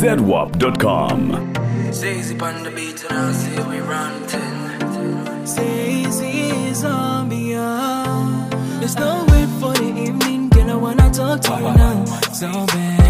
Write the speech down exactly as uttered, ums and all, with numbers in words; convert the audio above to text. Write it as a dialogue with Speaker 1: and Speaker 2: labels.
Speaker 1: Z W A P dot com.
Speaker 2: Say easy on the beat and I say we ranting.
Speaker 3: Say easy zombie. There's no wait for the evening, girl. I wanna talk to you now. So bad.